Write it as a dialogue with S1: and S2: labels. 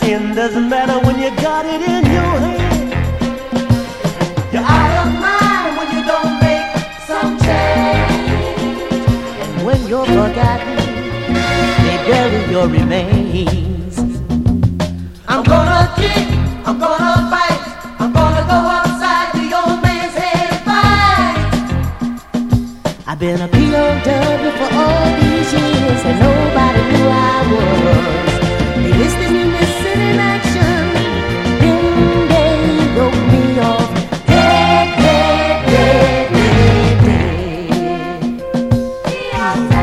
S1: in doesn't matter when you got it in your hand. You're out of mind when you don't make some change. And when you're forgotten, they bury your remains. I'm gonna kick, I'm gonna fight, I'm gonna go upside the old man's head and fight. I've been a POW for all these years and nobody knew I was. They listed me missing in action, then they wrote me off. Dead, dead, dead, dead, dead.